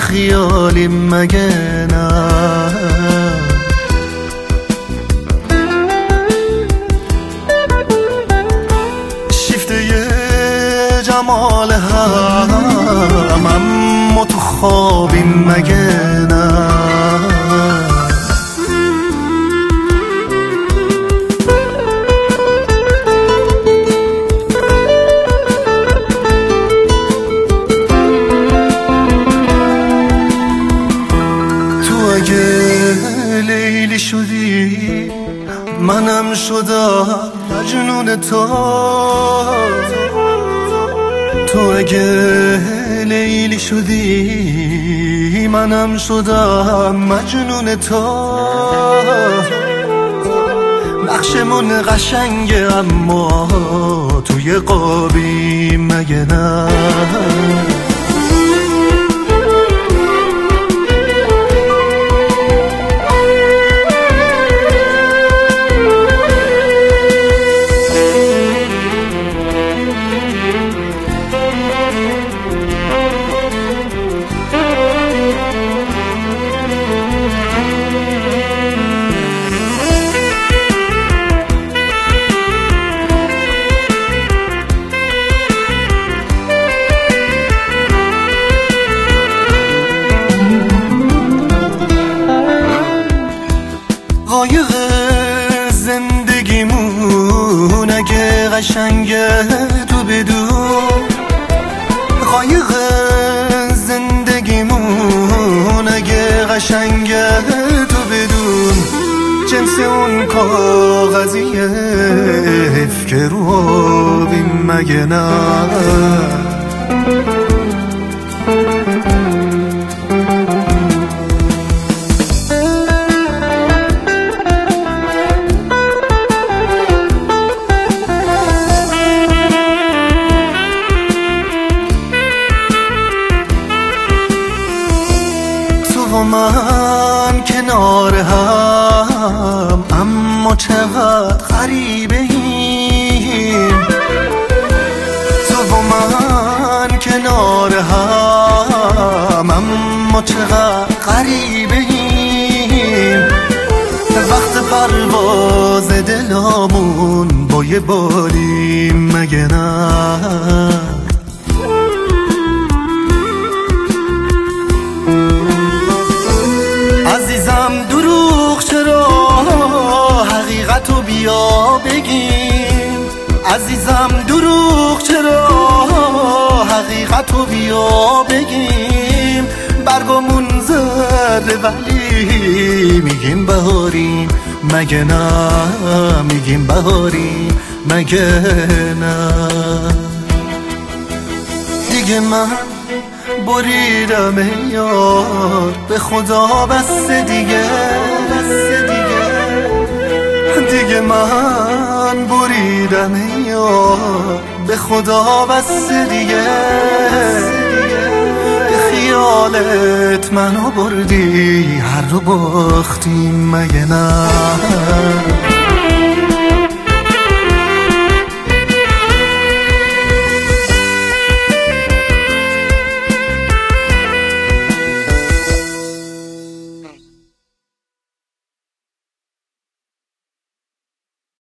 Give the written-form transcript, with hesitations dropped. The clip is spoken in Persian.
خیالی مگه نه؟ شیفته جمال هم اما تو خوابی مگه نه؟ لیلی شدی منم شدم مجنون تو اگه لیلی شدی منم شدم مجنون تو. نقشمون قشنگه اما توی قابی مگه نه؟ قایق زندگیمون اگه قشنگه تو بدون، قایق زندگیمون اگه قشنگه تو بدون، جنس اون کاغذیه که رو آبی مگه نه؟ و من کنار هم اما چقدر غریبه ایم، تو و من کنار هم اما چقدر غریبه ایم. وقت پرواز دلامون با یه باری مگه نه؟ عزیزم دروغ چرا، حقیقتو بیا بگیم. عزیزم دروغ چرا، حقیقتو بیا بگیم. برگامون زرده ولی میگیم بهاریم مگه نه؟ میگیم بهاریم مگه نه؟ دیگه من بریدم ای یار به خدا بس دیگه، دیگه من بریدم ای یار به خدا بس دیگه. به خیالت منو بردی هر رو باختیم مگه نه؟